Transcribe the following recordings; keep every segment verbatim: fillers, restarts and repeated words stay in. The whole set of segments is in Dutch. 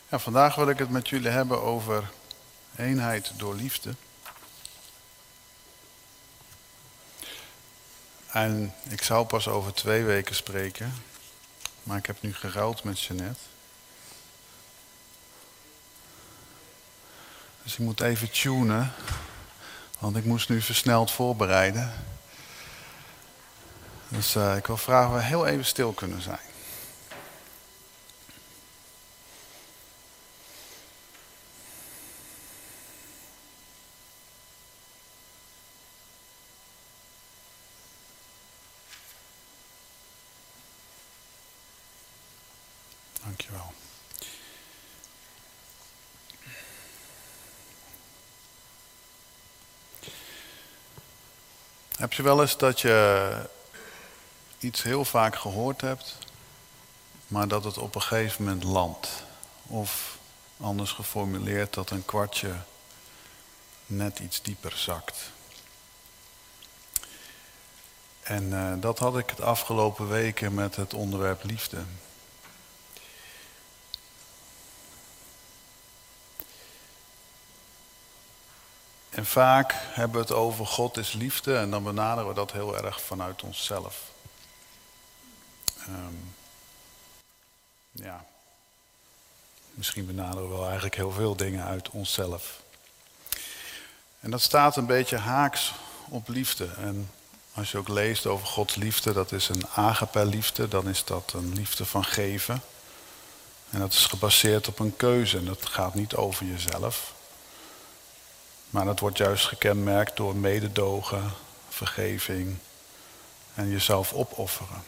Ja, vandaag wil ik het met jullie hebben over eenheid door liefde. En ik zou pas over twee weken spreken, maar ik heb nu geruild met Jeanette. Dus ik moet even tunen, want ik moest nu versneld voorbereiden. Dus uh, ik wil vragen of we heel even stil kunnen zijn. Dankjewel. Heb je wel eens dat je iets heel vaak gehoord hebt, maar dat het op een gegeven moment landt? Of anders geformuleerd, dat een kwartje net iets dieper zakt. En uh, dat had ik het afgelopen weken met het onderwerp liefde. En vaak hebben we het over God is liefde en dan benaderen we dat heel erg vanuit onszelf. Um, ja, misschien benaderen we wel eigenlijk heel veel dingen uit onszelf. En dat staat een beetje haaks op liefde. En als je ook leest over Gods liefde, dat is een agape liefde, dan is dat een liefde van geven. En dat is gebaseerd op een keuze en dat gaat niet over jezelf. Maar dat wordt juist gekenmerkt door mededogen, vergeving en jezelf opofferen.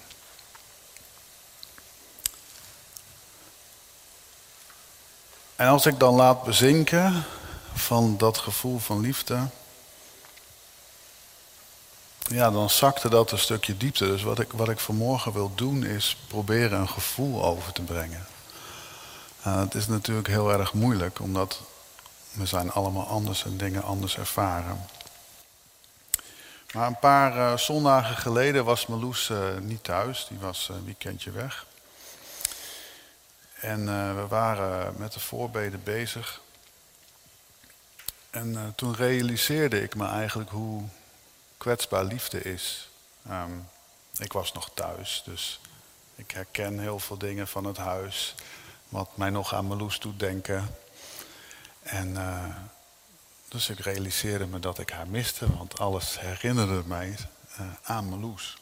En als ik dan laat bezinken van dat gevoel van liefde, ja, dan zakte dat een stukje diepte. Dus wat ik, wat ik vanmorgen wil doen is proberen een gevoel over te brengen. Uh, het is natuurlijk heel erg moeilijk, omdat we zijn allemaal anders en dingen anders ervaren. Maar een paar uh, zondagen geleden was Marloes uh, niet thuis. Die was een weekendje weg. En uh, we waren met de voorbeden bezig. En uh, toen realiseerde ik me eigenlijk hoe kwetsbaar liefde is. Um, ik was nog thuis, dus ik herken heel veel dingen van het huis. Wat mij nog aan Marloes doet denken. En uh, dus ik realiseerde me dat ik haar miste, want alles herinnerde mij uh, aan Marloes.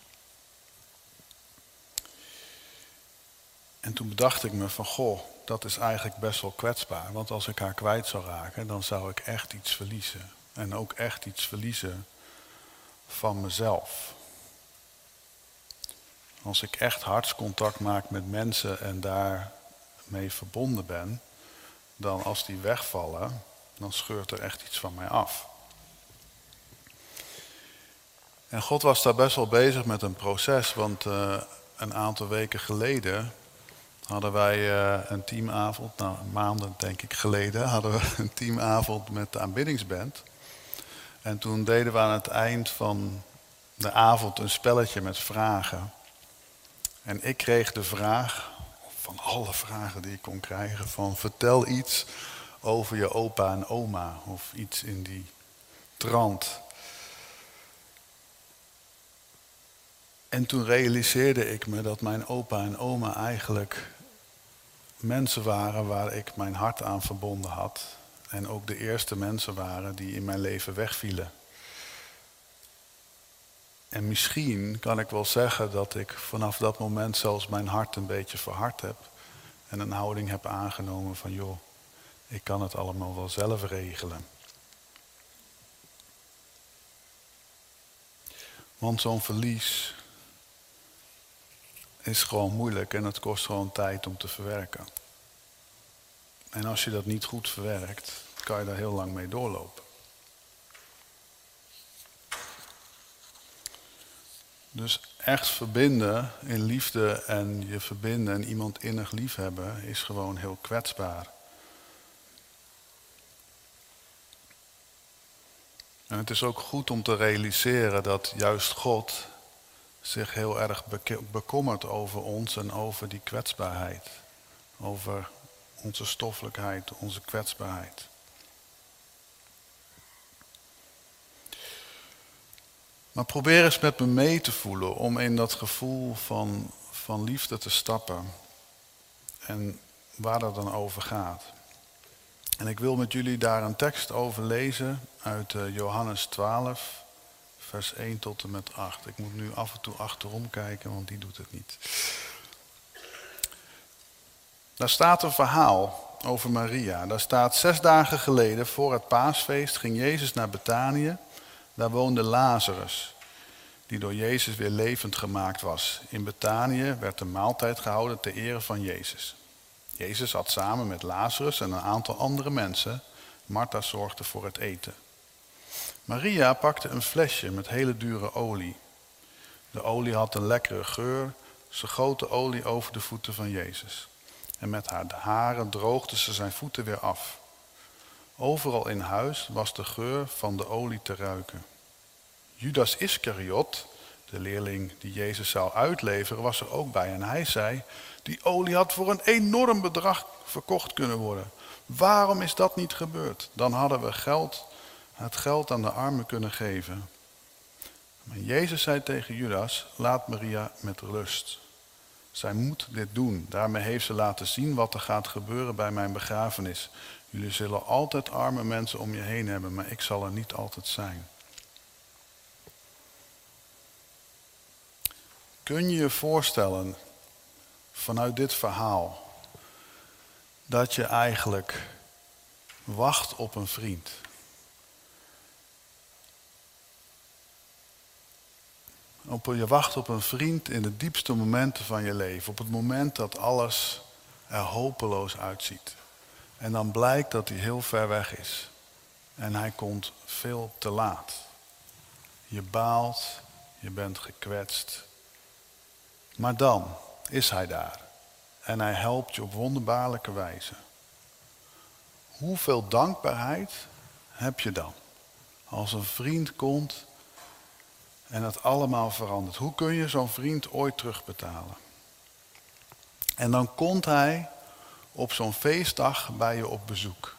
En toen bedacht ik me van, goh, dat is eigenlijk best wel kwetsbaar. Want als ik haar kwijt zou raken, dan zou ik echt iets verliezen. En ook echt iets verliezen van mezelf. Als ik echt hartscontact maak met mensen en daarmee verbonden ben, dan als die wegvallen, dan scheurt er echt iets van mij af. En God was daar best wel bezig met een proces, want uh, een aantal weken geleden hadden wij uh, een teamavond, nou maanden denk ik geleden, hadden we een teamavond met de aanbiddingsband. En toen deden we aan het eind van de avond een spelletje met vragen. En ik kreeg de vraag, van alle vragen die ik kon krijgen, van vertel iets over je opa en oma of iets in die trant. En toen realiseerde ik me dat mijn opa en oma eigenlijk mensen waren waar ik mijn hart aan verbonden had. En ook de eerste mensen waren die in mijn leven wegvielen. En misschien kan ik wel zeggen dat ik vanaf dat moment zelfs mijn hart een beetje verhard heb. En een houding heb aangenomen van joh, ik kan het allemaal wel zelf regelen. Want zo'n verlies is gewoon moeilijk en het kost gewoon tijd om te verwerken. En als je dat niet goed verwerkt, kan je daar heel lang mee doorlopen. Dus echt verbinden in liefde en je verbinden en iemand innig liefhebben is gewoon heel kwetsbaar. En het is ook goed om te realiseren dat juist God zich heel erg bekommert over ons en over die kwetsbaarheid. Over onze stoffelijkheid, onze kwetsbaarheid. Maar probeer eens met me mee te voelen om in dat gevoel van, van liefde te stappen. En waar dat dan over gaat. En ik wil met jullie daar een tekst over lezen uit uh, Johannes twaalf, vers één tot en met acht. Ik moet nu af en toe achterom kijken, want die doet het niet. Daar staat een verhaal over Maria. Daar staat: zes dagen geleden, voor het paasfeest, ging Jezus naar Betanië. Daar woonde Lazarus, die door Jezus weer levend gemaakt was. In Betanië werd een maaltijd gehouden ter ere van Jezus. Jezus at samen met Lazarus en een aantal andere mensen. Martha zorgde voor het eten. Maria pakte een flesje met hele dure olie. De olie had een lekkere geur. Ze goot de olie over de voeten van Jezus. En met haar haren droogde ze zijn voeten weer af. Overal in huis was de geur van de olie te ruiken. Judas Iskariot, de leerling die Jezus zou uitleveren, was er ook bij. En hij zei: die olie had voor een enorm bedrag verkocht kunnen worden. Waarom is dat niet gebeurd? Dan hadden we geld, het geld aan de armen kunnen geven. Maar Jezus zei tegen Judas: laat Maria met rust. Zij moet dit doen. Daarmee heeft ze laten zien wat er gaat gebeuren bij mijn begrafenis. Jullie zullen altijd arme mensen om je heen hebben, maar ik zal er niet altijd zijn. Kun je je voorstellen, vanuit dit verhaal, dat je eigenlijk wacht op een vriend? Op, je wacht op een vriend in de diepste momenten van je leven. Op het moment dat alles er hopeloos uitziet. En dan blijkt dat hij heel ver weg is. En hij komt veel te laat. Je baalt, je bent gekwetst. Maar dan is hij daar. En hij helpt je op wonderbaarlijke wijze. Hoeveel dankbaarheid heb je dan? Als een vriend komt en het allemaal verandert. Hoe kun je zo'n vriend ooit terugbetalen? En dan komt hij op zo'n feestdag bij je op bezoek.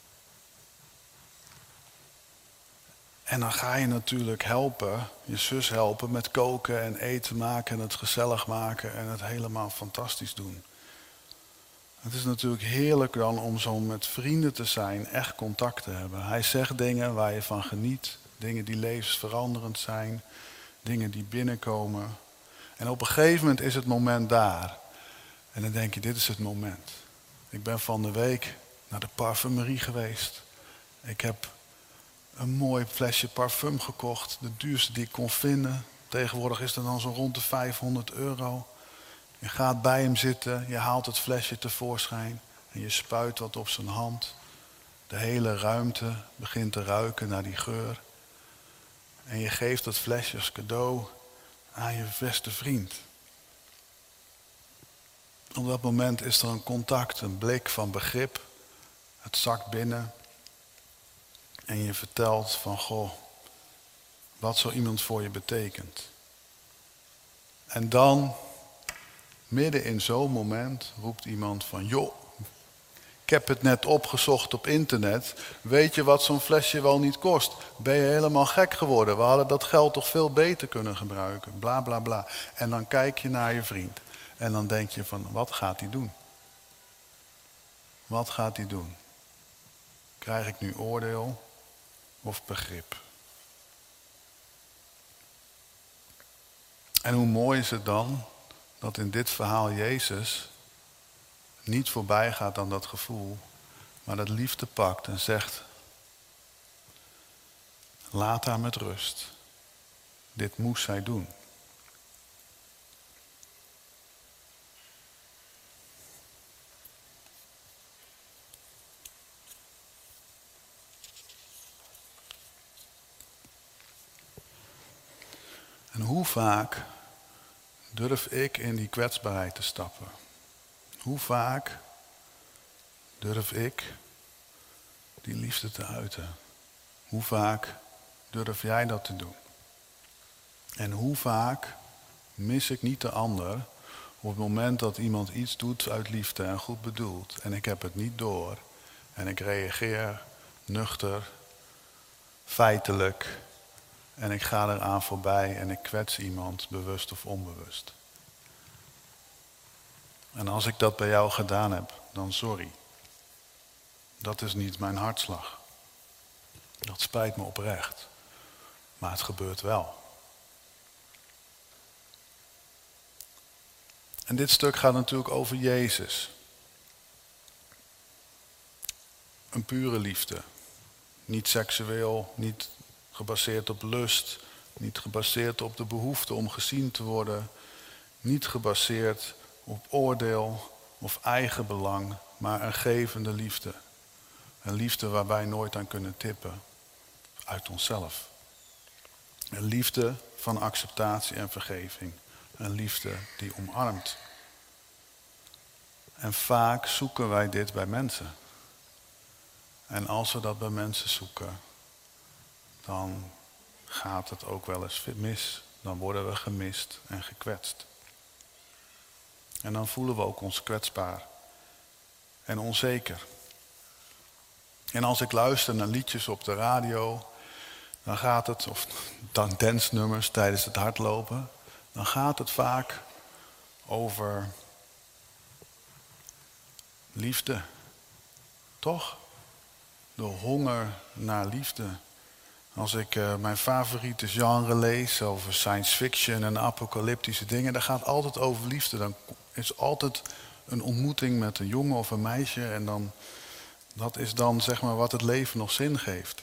En dan ga je natuurlijk helpen, je zus helpen met koken en eten maken en het gezellig maken en het helemaal fantastisch doen. Het is natuurlijk heerlijk dan om zo met vrienden te zijn, echt contact te hebben. Hij zegt dingen waar je van geniet, dingen die levensveranderend zijn, dingen die binnenkomen. En op een gegeven moment is het moment daar. En dan denk je, dit is het moment. Ik ben van de week naar de parfumerie geweest. Ik heb een mooi flesje parfum gekocht. De duurste die ik kon vinden. Tegenwoordig is het dan zo rond de vijfhonderd euro. Je gaat bij hem zitten. Je haalt het flesje tevoorschijn. En je spuit wat op zijn hand. De hele ruimte begint te ruiken naar die geur. En je geeft dat flesje als cadeau aan je beste vriend. Op dat moment is er een contact, een blik van begrip. Het zakt binnen. En je vertelt van, goh, wat zo iemand voor je betekent. En dan, midden in zo'n moment, roept iemand van, joh, ik heb het net opgezocht op internet. Weet je wat zo'n flesje wel niet kost? Ben je helemaal gek geworden? We hadden dat geld toch veel beter kunnen gebruiken. Bla, bla, bla. En dan kijk je naar je vriend. En dan denk je van, wat gaat hij doen? Wat gaat hij doen? Krijg ik nu oordeel of begrip? En hoe mooi is het dan dat in dit verhaal Jezus niet voorbij gaat aan dat gevoel, maar dat liefde pakt en zegt, laat haar met rust. Dit moest zij doen. En hoe vaak durf ik in die kwetsbaarheid te stappen? Hoe vaak durf ik die liefde te uiten? Hoe vaak durf jij dat te doen? En hoe vaak mis ik niet de ander Op het moment dat iemand iets doet uit liefde en goed bedoeld en ik heb het niet door en ik reageer nuchter, feitelijk en ik ga eraan voorbij en ik kwets iemand, bewust of onbewust. En als ik dat bij jou gedaan heb, dan sorry. Dat is niet mijn hartslag. Dat spijt me oprecht. Maar het gebeurt wel. En dit stuk gaat natuurlijk over Jezus. Een pure liefde. Niet seksueel, niet gebaseerd op lust, niet gebaseerd op de behoefte om gezien te worden, niet gebaseerd op oordeel of eigen belang, maar een gevende liefde. Een liefde waar wij nooit aan kunnen tippen, uit onszelf. Een liefde van acceptatie en vergeving. Een liefde die omarmt. En vaak zoeken wij dit bij mensen. En als we dat bij mensen zoeken, dan gaat het ook wel eens mis. Dan worden we gemist en gekwetst. En dan voelen we ook ons kwetsbaar en onzeker. En als ik luister naar liedjes op de radio, dan gaat het, of dan dansnummers tijdens het hardlopen, dan gaat het vaak over liefde. Toch? De honger naar liefde. Als ik uh, mijn favoriete genre lees over science fiction en apocalyptische dingen, dan gaat het altijd over liefde. Dan is altijd een ontmoeting met een jongen of een meisje en dan, dat is dan zeg maar wat het leven nog zin geeft.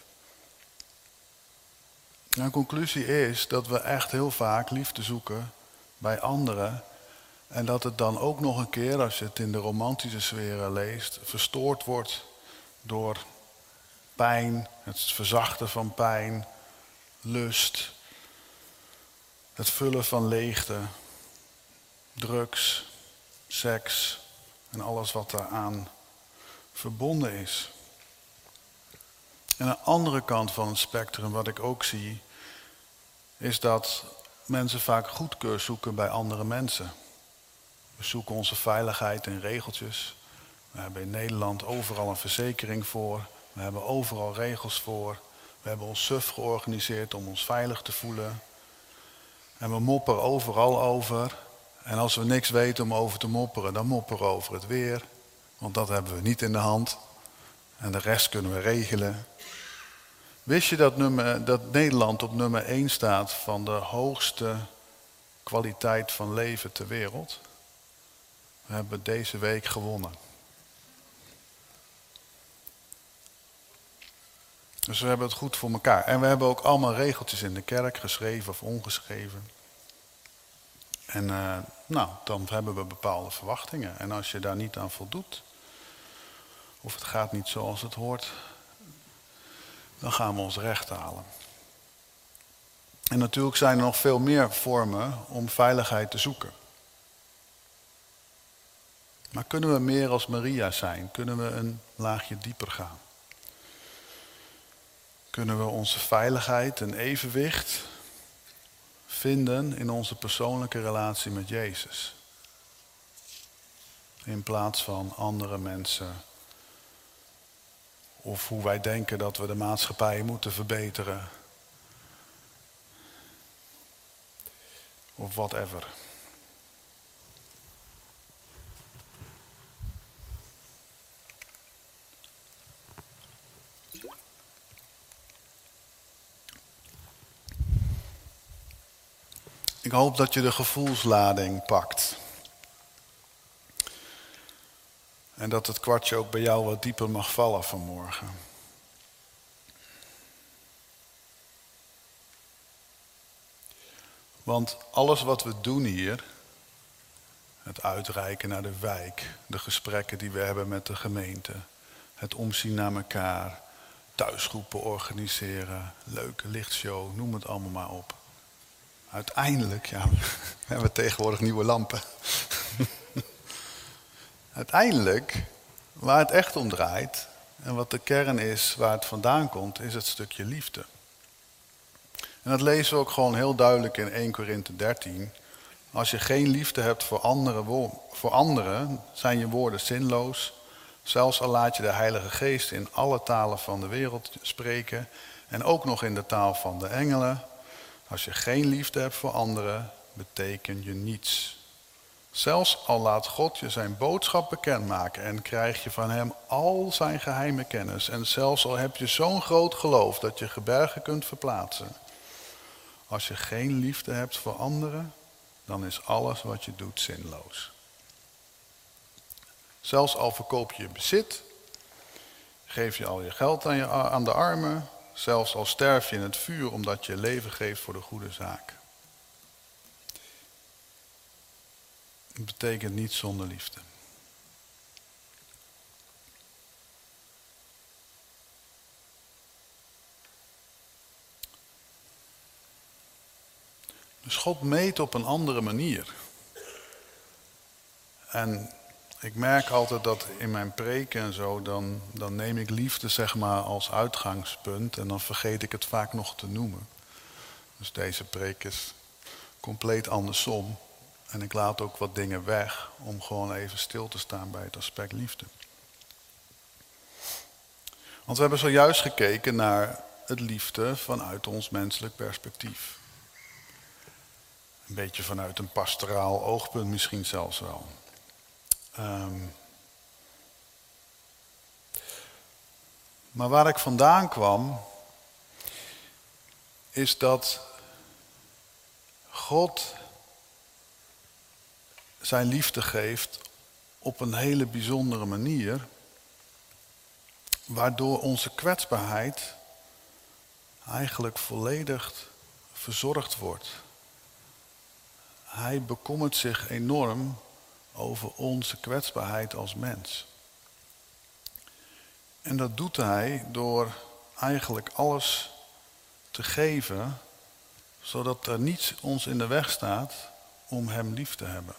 En de conclusie is dat we echt heel vaak liefde zoeken bij anderen. En dat het dan ook nog een keer, als je het in de romantische sferen leest, verstoord wordt door pijn, het verzachten van pijn, lust, het vullen van leegte, drugs, seks en alles wat daaraan verbonden is. En aan de andere kant van het spectrum, wat ik ook zie, is dat mensen vaak goedkeur zoeken bij andere mensen. We zoeken onze veiligheid in regeltjes. We hebben in Nederland overal een verzekering voor. We hebben overal regels voor. We hebben ons suf georganiseerd om ons veilig te voelen. En we mopperen overal over. En als we niks weten om over te mopperen, dan mopperen we over het weer. Want dat hebben we niet in de hand. En de rest kunnen we regelen. Wist je dat, nummer, dat Nederland op nummer één staat van de hoogste kwaliteit van leven ter wereld? We hebben deze week gewonnen. Dus we hebben het goed voor elkaar. En we hebben ook allemaal regeltjes in de kerk, geschreven of ongeschreven. En uh, nou, dan hebben we bepaalde verwachtingen. En als je daar niet aan voldoet, of het gaat niet zoals het hoort, dan gaan we ons recht halen. En natuurlijk zijn er nog veel meer vormen om veiligheid te zoeken. Maar kunnen we meer als Maria zijn? Kunnen we een laagje dieper gaan? Kunnen we onze veiligheid en evenwicht vinden in onze persoonlijke relatie met Jezus? In plaats van andere mensen. Of hoe wij denken dat we de maatschappij moeten verbeteren. Of whatever. Ik hoop dat je de gevoelslading pakt. En dat het kwartje ook bij jou wat dieper mag vallen vanmorgen. Want alles wat we doen hier, het uitreiken naar de wijk, de gesprekken die we hebben met de gemeente, het omzien naar elkaar, thuisgroepen organiseren, leuke lichtshow, noem het allemaal maar op. Uiteindelijk, ja, we hebben tegenwoordig nieuwe lampen. Uiteindelijk, waar het echt om draait en wat de kern is waar het vandaan komt, is het stukje liefde. En dat lezen we ook gewoon heel duidelijk in Eerste Korinthe dertien. Als je geen liefde hebt voor anderen, wo- voor anderen, zijn je woorden zinloos. Zelfs al laat je de Heilige Geest in alle talen van de wereld spreken en ook nog in de taal van de engelen. Als je geen liefde hebt voor anderen, betekent je niets. Zelfs al laat God je zijn boodschap bekendmaken en krijg je van hem al zijn geheime kennis. En zelfs al heb je zo'n groot geloof dat je gebergen kunt verplaatsen. Als je geen liefde hebt voor anderen, dan is alles wat je doet zinloos. Zelfs al verkoop je je bezit, geef je al je geld aan, je, aan de armen, zelfs al sterf je in het vuur omdat je leven geeft voor de goede zaak. Het betekent niet zonder liefde. Dus God meet op een andere manier. En ik merk altijd dat in mijn preken en zo, dan, dan neem ik liefde zeg maar als uitgangspunt en dan vergeet ik het vaak nog te noemen. Dus deze preek is compleet andersom. En ik laat ook wat dingen weg om gewoon even stil te staan bij het aspect liefde. Want we hebben zojuist gekeken naar het liefde vanuit ons menselijk perspectief. Een beetje vanuit een pastoraal oogpunt misschien zelfs wel. Um, maar waar ik vandaan kwam, is dat God zijn liefde geeft op een hele bijzondere manier, waardoor onze kwetsbaarheid eigenlijk volledig verzorgd wordt. Hij bekommert zich enorm over onze kwetsbaarheid als mens. En dat doet hij door eigenlijk alles te geven, zodat er niets ons in de weg staat om hem lief te hebben.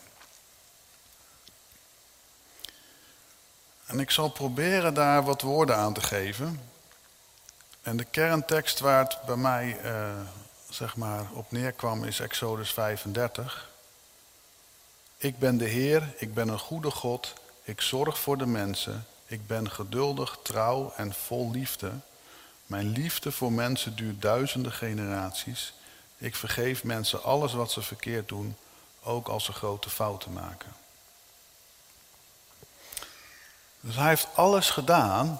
En ik zal proberen daar wat woorden aan te geven. En de kerntekst waar het bij mij uh, zeg maar op neerkwam is Exodus vijfendertig. Ik ben de Heer, ik ben een goede God, ik zorg voor de mensen, ik ben geduldig, trouw en vol liefde. Mijn liefde voor mensen duurt duizenden generaties. Ik vergeef mensen alles wat ze verkeerd doen, ook als ze grote fouten maken. Dus hij heeft alles gedaan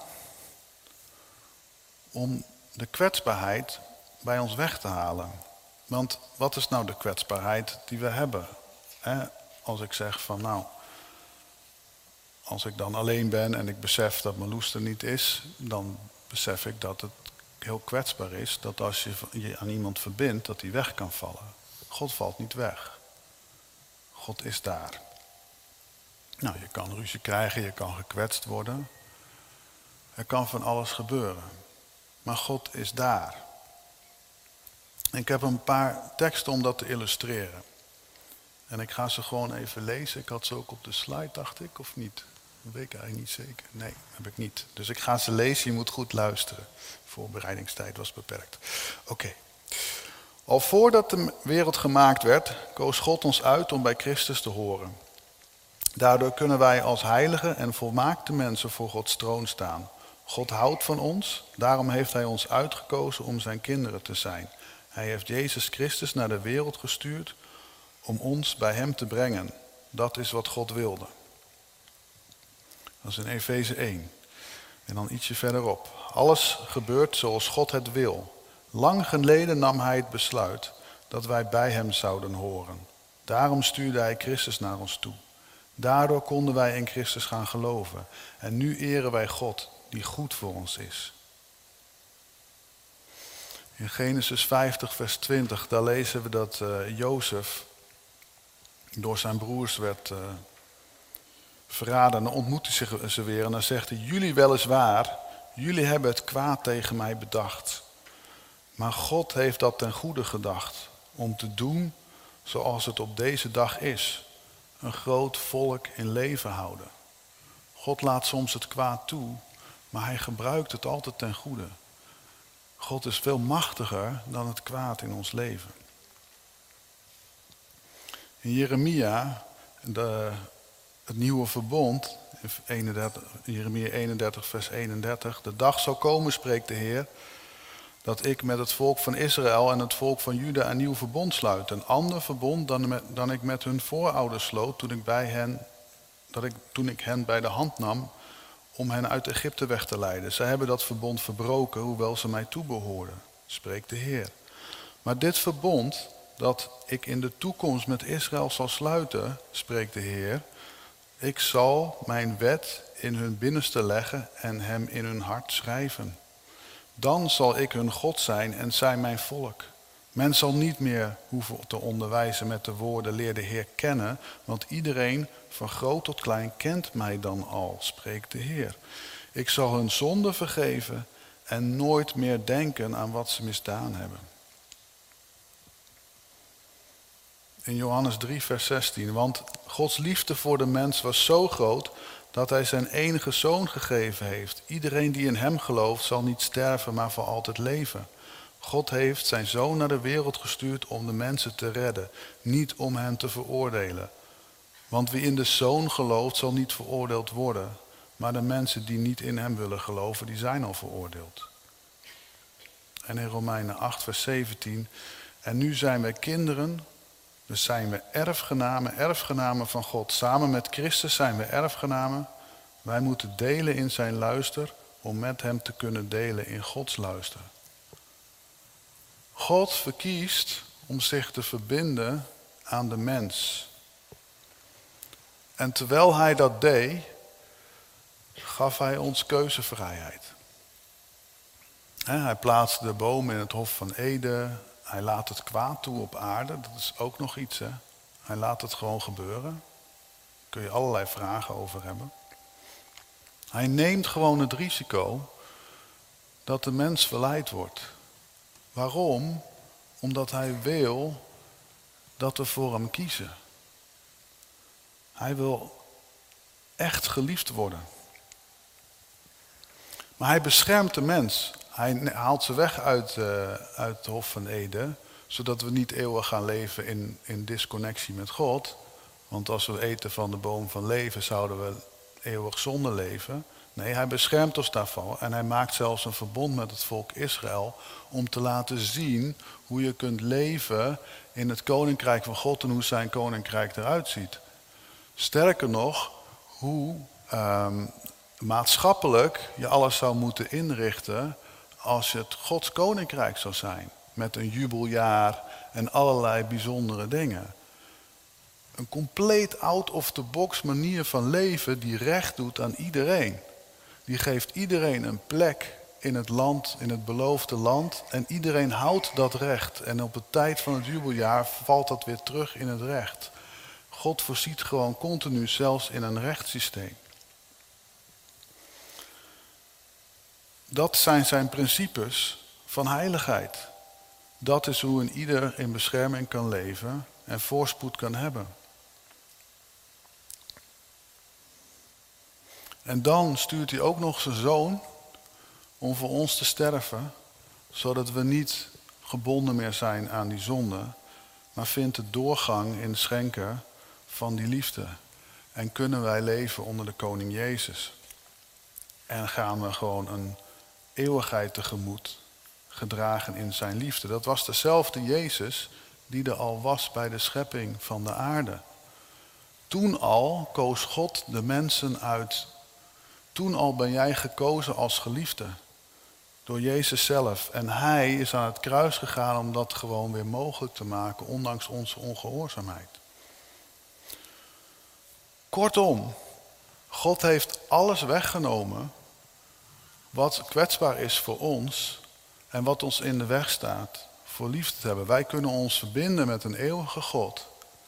om de kwetsbaarheid bij ons weg te halen. Want wat is nou de kwetsbaarheid die we hebben? He, als ik zeg van nou, als ik dan alleen ben en ik besef dat Marloes er niet is, dan besef ik dat het heel kwetsbaar is, dat als je je aan iemand verbindt, dat die weg kan vallen. God valt niet weg. God is daar. Nou, je kan ruzie krijgen, je kan gekwetst worden. Er kan van alles gebeuren. Maar God is daar. Ik heb een paar teksten om dat te illustreren. En ik ga ze gewoon even lezen. Ik had ze ook op de slide, dacht ik, of niet? Dat weet ik eigenlijk niet zeker. Nee, heb ik niet. Dus ik ga ze lezen, je moet goed luisteren. Voorbereidingstijd was beperkt. Oké. Okay. Al voordat de wereld gemaakt werd, koos God ons uit om bij Christus te horen. Daardoor kunnen wij als heilige en volmaakte mensen voor Gods troon staan. God houdt van ons, daarom heeft hij ons uitgekozen om zijn kinderen te zijn. Hij heeft Jezus Christus naar de wereld gestuurd om ons bij hem te brengen. Dat is wat God wilde. Dat is in Efeze één. En dan ietsje verderop. Alles gebeurt zoals God het wil. Lang geleden nam hij het besluit dat wij bij hem zouden horen. Daarom stuurde hij Christus naar ons toe. Daardoor konden wij in Christus gaan geloven. En nu eren wij God, die goed voor ons is. In Genesis vijftig, vers twintig, daar lezen we dat uh, Jozef door zijn broers werd uh, verraden. En dan ontmoet hij zich, ze weer en dan zegt hij, jullie weliswaar, jullie hebben het kwaad tegen mij bedacht. Maar God heeft dat ten goede gedacht, om te doen zoals het op deze dag is. Een groot volk in leven houden. God laat soms het kwaad toe, maar hij gebruikt het altijd ten goede. God is veel machtiger dan het kwaad in ons leven. In Jeremia, de, het nieuwe verbond, eenendertig, Jeremia eenendertig vers eenendertig. De dag zal komen, spreekt de Heer, dat ik met het volk van Israël en het volk van Juda een nieuw verbond sluit. Een ander verbond dan, met, dan ik met hun voorouders sloot toen ik, bij hen, dat ik, toen ik hen bij de hand nam om hen uit Egypte weg te leiden. Zij hebben dat verbond verbroken, hoewel ze mij toebehoorden, spreekt de Heer. Maar dit verbond dat ik in de toekomst met Israël zal sluiten, spreekt de Heer, ik zal mijn wet in hun binnenste leggen en hem in hun hart schrijven. Dan zal ik hun God zijn en zij mijn volk. Men zal niet meer hoeven te onderwijzen met de woorden, leer de Heer kennen, want iedereen van groot tot klein kent mij dan al, spreekt de Heer. Ik zal hun zonde vergeven en nooit meer denken aan wat ze misdaan hebben. In Johannes drie vers zestien, want Gods liefde voor de mens was zo groot dat hij zijn enige zoon gegeven heeft. Iedereen die in hem gelooft zal niet sterven, maar voor altijd leven. God heeft zijn zoon naar de wereld gestuurd om de mensen te redden, niet om hen te veroordelen. Want wie in de zoon gelooft zal niet veroordeeld worden, maar de mensen die niet in hem willen geloven, die zijn al veroordeeld. En in Romeinen acht vers zeventien, en nu zijn wij kinderen, dus zijn we erfgenamen, erfgenamen van God. Samen met Christus zijn we erfgenamen. Wij moeten delen in zijn luister om met hem te kunnen delen in Gods luister. God verkiest om zich te verbinden aan de mens. En terwijl hij dat deed, gaf hij ons keuzevrijheid. Hij plaatste de boom in het Hof van Eden. Hij laat het kwaad toe op aarde. Dat is ook nog iets. Hè? Hij laat het gewoon gebeuren. Daar kun je allerlei vragen over hebben. Hij neemt gewoon het risico dat de mens verleid wordt. Waarom? Omdat hij wil dat we voor hem kiezen. Hij wil echt geliefd worden. Maar hij beschermt de mens. Hij haalt ze weg uit, uh, uit het Hof van Eden, zodat we niet eeuwig gaan leven in, in disconnectie met God. Want als we eten van de boom van leven, zouden we eeuwig zonder leven. Nee, hij beschermt ons daarvan en hij maakt zelfs een verbond met het volk Israël om te laten zien hoe je kunt leven in het koninkrijk van God en hoe zijn koninkrijk eruit ziet. Sterker nog, hoe um, maatschappelijk je alles zou moeten inrichten als het Gods koninkrijk zou zijn. Met een jubeljaar en allerlei bijzondere dingen. Een compleet out-of-the-box manier van leven die recht doet aan iedereen. Die geeft iedereen een plek in het land, in het beloofde land. En iedereen houdt dat recht. En op de tijd van het jubeljaar valt dat weer terug in het recht. God voorziet gewoon continu zelfs in een rechtssysteem. Dat zijn zijn principes van heiligheid. Dat is hoe een ieder in bescherming kan leven en voorspoed kan hebben. En dan stuurt hij ook nog zijn zoon om voor ons te sterven, zodat we niet gebonden meer zijn aan die zonde, maar vindt de doorgang in het schenken van die liefde. En kunnen wij leven onder de koning Jezus. En gaan we gewoon een eeuwigheid tegemoet, gedragen in zijn liefde. Dat was dezelfde Jezus die er al was bij de schepping van de aarde. Toen al koos God de mensen uit. Toen al ben jij gekozen als geliefde. Door Jezus zelf. En hij is aan het kruis gegaan om dat gewoon weer mogelijk te maken, ondanks onze ongehoorzaamheid. Kortom, God heeft alles weggenomen wat kwetsbaar is voor ons en wat ons in de weg staat voor liefde te hebben. Wij kunnen ons verbinden met een eeuwige God,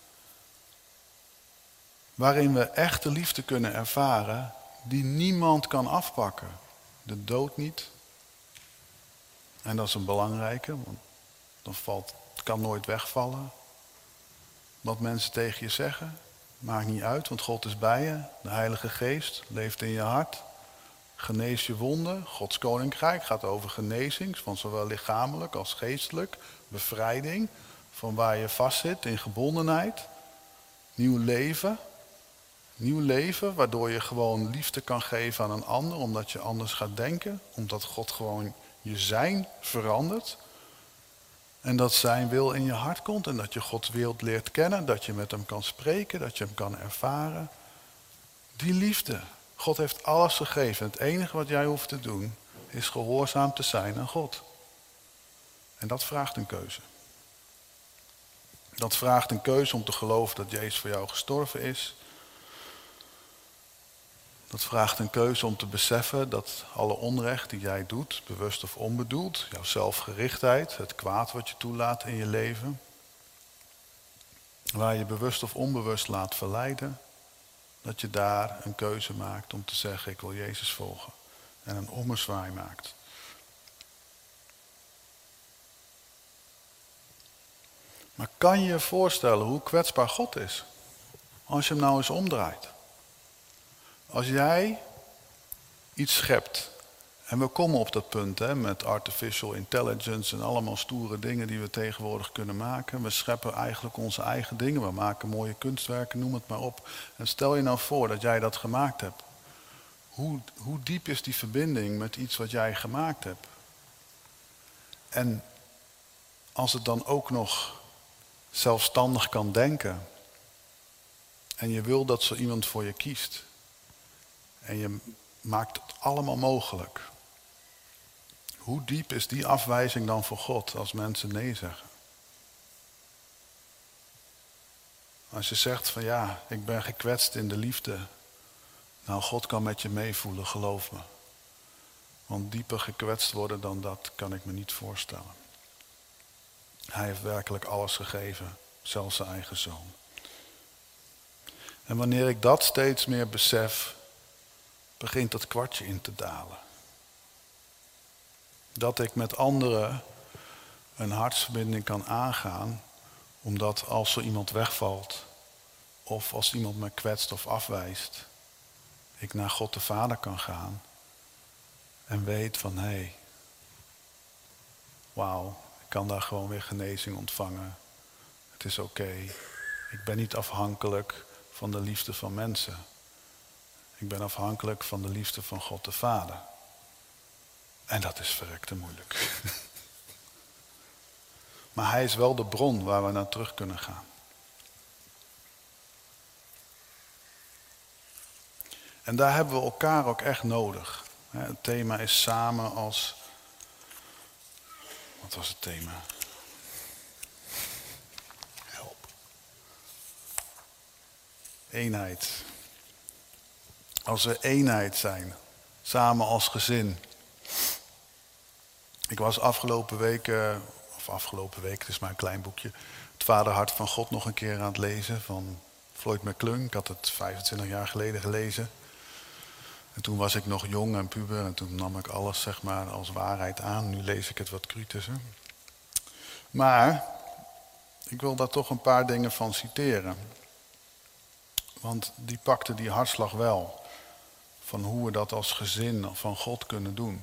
waarin we echte liefde kunnen ervaren die niemand kan afpakken. De dood niet. En dat is een belangrijke, want dan valt, het kan nooit wegvallen. Wat mensen tegen je zeggen, maakt niet uit, want God is bij je. De Heilige Geest leeft in je hart. Genees je wonden. Gods koninkrijk gaat over genezing, van zowel lichamelijk als geestelijk. Bevrijding van waar je vastzit in gebondenheid. Nieuw leven. Nieuw leven, waardoor je gewoon liefde kan geven aan een ander, omdat je anders gaat denken. Omdat God gewoon je zijn verandert. En dat zijn wil in je hart komt en dat je Gods wereld leert kennen, dat je met hem kan spreken, dat je hem kan ervaren. Die liefde. God heeft alles gegeven. Het enige wat jij hoeft te doen is gehoorzaam te zijn aan God. En dat vraagt een keuze. Dat vraagt een keuze om te geloven dat Jezus voor jou gestorven is. Dat vraagt een keuze om te beseffen dat alle onrecht die jij doet, bewust of onbedoeld, jouw zelfgerichtheid, het kwaad wat je toelaat in je leven, waar je bewust of onbewust laat verleiden, dat je daar een keuze maakt om te zeggen ik wil Jezus volgen en een ommezwaai maakt. Maar kan je je voorstellen hoe kwetsbaar God is als je hem nou eens omdraait? Als jij iets schept, en we komen op dat punt hè, met artificial intelligence en allemaal stoere dingen die we tegenwoordig kunnen maken. We scheppen eigenlijk onze eigen dingen, we maken mooie kunstwerken, noem het maar op. En stel je nou voor dat jij dat gemaakt hebt. Hoe, hoe diep is die verbinding met iets wat jij gemaakt hebt? En als het dan ook nog zelfstandig kan denken en je wil dat zo iemand voor je kiest. En je maakt het allemaal mogelijk. Hoe diep is die afwijzing dan voor God als mensen nee zeggen? Als je zegt van ja, ik ben gekwetst in de liefde. Nou, God kan met je meevoelen, geloof me. Want dieper gekwetst worden dan dat kan ik me niet voorstellen. Hij heeft werkelijk alles gegeven, zelfs zijn eigen zoon. En wanneer ik dat steeds meer besef, begint dat kwartje in te dalen. Dat ik met anderen een hartsverbinding kan aangaan, omdat als zo iemand wegvalt, of als iemand me kwetst of afwijst, ik naar God de Vader kan gaan en weet van hé, hey, wauw, ik kan daar gewoon weer genezing ontvangen. Het is oké. Ik ben niet afhankelijk van de liefde van mensen. Ik ben afhankelijk van de liefde van God de Vader. En dat is verrekte moeilijk. Maar hij is wel de bron waar we naar terug kunnen gaan. En daar hebben we elkaar ook echt nodig. Het thema is samen als... Wat was het thema? Help. Eenheid. Als we eenheid zijn. Samen als gezin. Ik was afgelopen week, of afgelopen week, het is maar een klein boekje, Het Vaderhart van God nog een keer aan het lezen van Floyd McClung. Ik had het vijfentwintig jaar geleden gelezen. En toen was ik nog jong en puber en toen nam ik alles zeg maar als waarheid aan. Nu lees ik het wat kritischer. Maar ik wil daar toch een paar dingen van citeren. Want die pakte die hartslag wel. Van hoe we dat als gezin van God kunnen doen.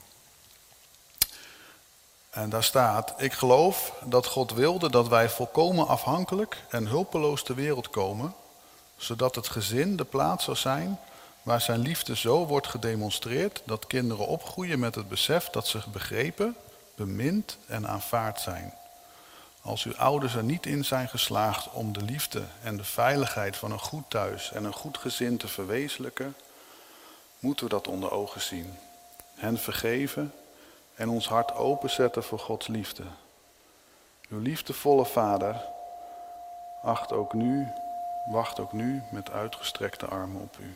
En daar staat, ik geloof dat God wilde dat wij volkomen afhankelijk en hulpeloos ter wereld komen, zodat het gezin de plaats zou zijn waar zijn liefde zo wordt gedemonstreerd dat kinderen opgroeien met het besef dat ze begrepen, bemind en aanvaard zijn. Als uw ouders er niet in zijn geslaagd om de liefde en de veiligheid van een goed thuis en een goed gezin te verwezenlijken, moeten we dat onder ogen zien. Hen vergeven en ons hart openzetten voor Gods liefde. Uw liefdevolle Vader acht ook nu, wacht ook nu met uitgestrekte armen op u.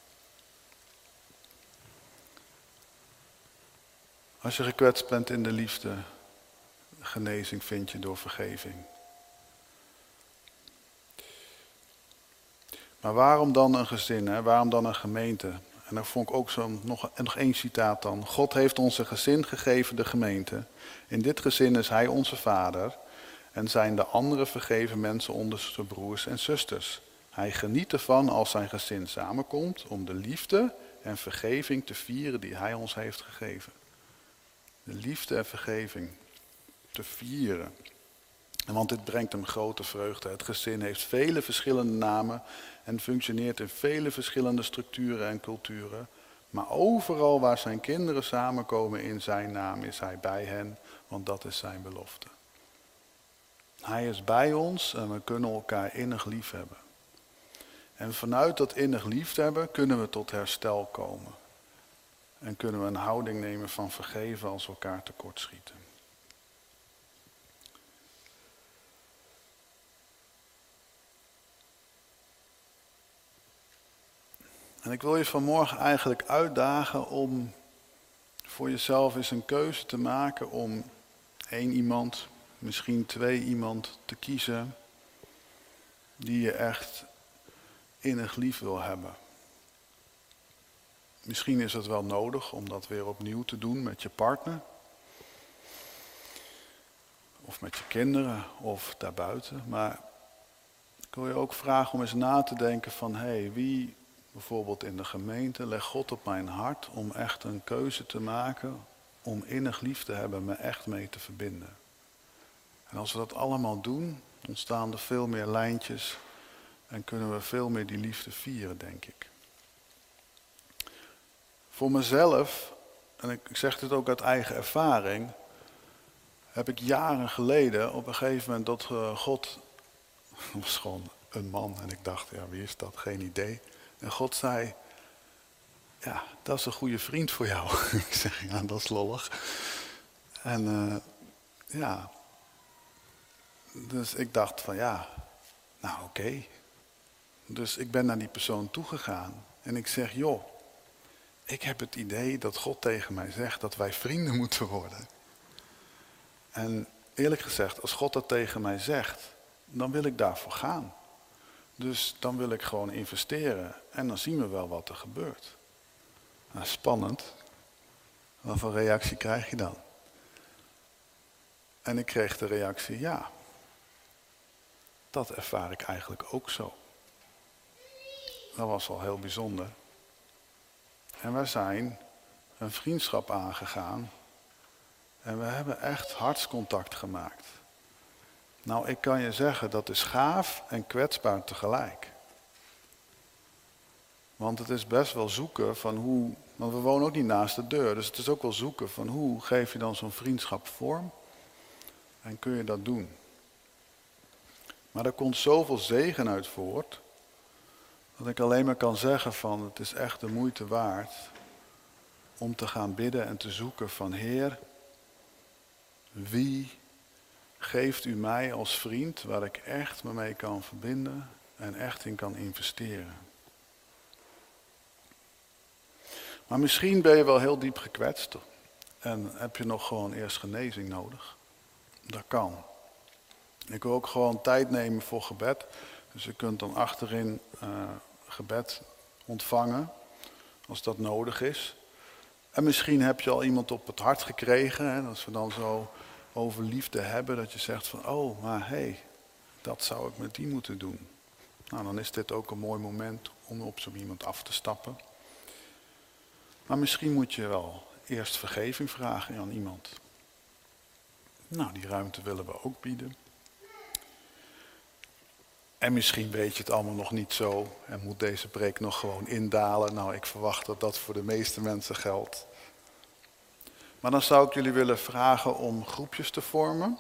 Als je gekwetst bent in de liefde, genezing vind je door vergeving. Maar waarom dan een gezin? Hè? Waarom dan een gemeente? En dan vond ik ook zo nog, nog één citaat dan. God heeft ons een gezin gegeven, de gemeente. In dit gezin is hij onze vader. En zijn de andere vergeven mensen onze broers en zusters. Hij geniet ervan als zijn gezin samenkomt om de liefde en vergeving te vieren die hij ons heeft gegeven. De liefde en vergeving te vieren. Want dit brengt hem grote vreugde. Het gezin heeft vele verschillende namen en functioneert in vele verschillende structuren en culturen. Maar overal waar zijn kinderen samenkomen in zijn naam is hij bij hen, want dat is zijn belofte. Hij is bij ons en we kunnen elkaar innig lief hebben. En vanuit dat innig liefhebben kunnen we tot herstel komen. En kunnen we een houding nemen van vergeven als we elkaar tekortschieten. En ik wil je vanmorgen eigenlijk uitdagen om voor jezelf eens een keuze te maken om één iemand, misschien twee iemand te kiezen die je echt innig lief wil hebben. Misschien is het wel nodig om dat weer opnieuw te doen met je partner. Of met je kinderen of daarbuiten. Maar ik wil je ook vragen om eens na te denken van hé, hey, wie bijvoorbeeld in de gemeente legt God op mijn hart om echt een keuze te maken om innig lief te hebben, me echt mee te verbinden. En als we dat allemaal doen, ontstaan er veel meer lijntjes en kunnen we veel meer die liefde vieren, denk ik. Voor mezelf, en ik zeg dit ook uit eigen ervaring, heb ik jaren geleden op een gegeven moment dat uh, God, dat was gewoon een man en ik dacht, ja wie is dat, geen idee. En God zei, ja dat is een goede vriend voor jou. Ik zeg, ja dat is lollig. En uh, ja, dus ik dacht van ja, nou oké. Okay. Dus ik ben naar die persoon toegegaan en ik zeg, joh, ik heb het idee dat God tegen mij zegt dat wij vrienden moeten worden. En eerlijk gezegd, als God dat tegen mij zegt, dan wil ik daarvoor gaan. Dus dan wil ik gewoon investeren en dan zien we wel wat er gebeurt. Nou, spannend. Wat voor reactie krijg je dan? En ik kreeg de reactie, ja, dat ervaar ik eigenlijk ook zo. Dat was al heel bijzonder. En wij zijn een vriendschap aangegaan. En we hebben echt hartscontact gemaakt. Nou, ik kan je zeggen, dat is gaaf en kwetsbaar tegelijk. Want het is best wel zoeken van hoe, want we wonen ook niet naast de deur. Dus het is ook wel zoeken van hoe geef je dan zo'n vriendschap vorm. En kun je dat doen. Maar er komt zoveel zegen uit voort. Dat ik alleen maar kan zeggen van het is echt de moeite waard. Om te gaan bidden en te zoeken van Heer. Wie geeft u mij als vriend waar ik echt me mee kan verbinden en echt in kan investeren. Maar misschien ben je wel heel diep gekwetst en heb je nog gewoon eerst genezing nodig. Dat kan. Ik wil ook gewoon tijd nemen voor gebed. Dus je kunt dan achterin uh, gebed ontvangen als dat nodig is. En misschien heb je al iemand op het hart gekregen. Hè, als we dan zo over liefde hebben. Dat je zegt van oh maar hé. Hey, dat zou ik met die moeten doen. Nou dan is dit ook een mooi moment om op zo iemand af te stappen. Maar misschien moet je wel eerst vergeving vragen aan iemand. Nou die ruimte willen we ook bieden. En misschien weet je het allemaal nog niet zo. En moet deze preek nog gewoon indalen. Nou ik verwacht dat dat voor de meeste mensen geldt. Maar dan zou ik jullie willen vragen om groepjes te vormen.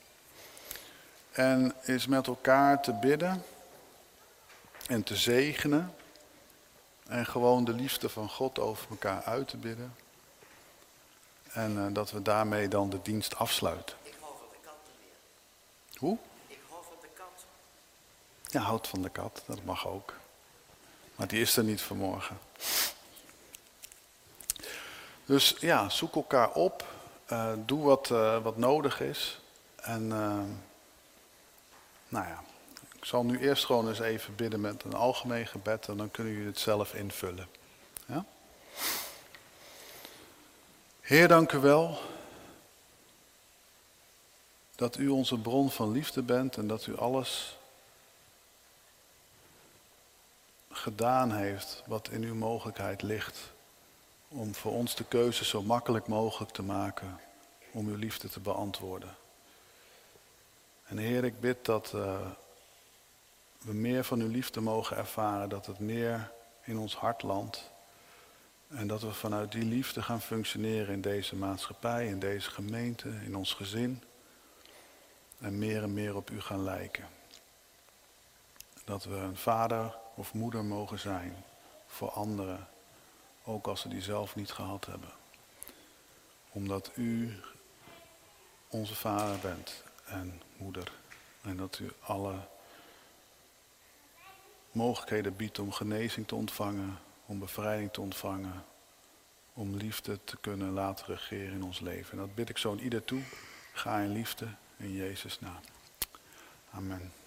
En eens met elkaar te bidden. En te zegenen. En gewoon de liefde van God over elkaar uit te bidden. En uh, dat we daarmee dan de dienst afsluiten. Ik hou van de kat weer. Hoe? Ik hou van de kat. Ja, houd van de kat. Dat mag ook. Maar die is er niet vanmorgen. Dus ja, zoek elkaar op. Uh, doe wat, uh, wat nodig is. En uh, nou ja, ik zal nu eerst gewoon eens even bidden met een algemeen gebed. En dan kunnen jullie het zelf invullen. Ja? Heer, dank u wel. Dat u onze bron van liefde bent en dat u alles gedaan heeft wat in uw mogelijkheid ligt. Om voor ons de keuze zo makkelijk mogelijk te maken om uw liefde te beantwoorden. En Heer, ik bid dat uh, we meer van uw liefde mogen ervaren, dat het meer in ons hart landt. En dat we vanuit die liefde gaan functioneren in deze maatschappij, in deze gemeente, in ons gezin. En meer en meer op u gaan lijken. Dat we een vader of moeder mogen zijn voor anderen, ook als ze die zelf niet gehad hebben. Omdat u onze vader bent en moeder. En dat u alle mogelijkheden biedt om genezing te ontvangen, om bevrijding te ontvangen, om liefde te kunnen laten regeren in ons leven. En dat bid ik zo aan ieder toe. Ga in liefde, in Jezus' naam. Amen.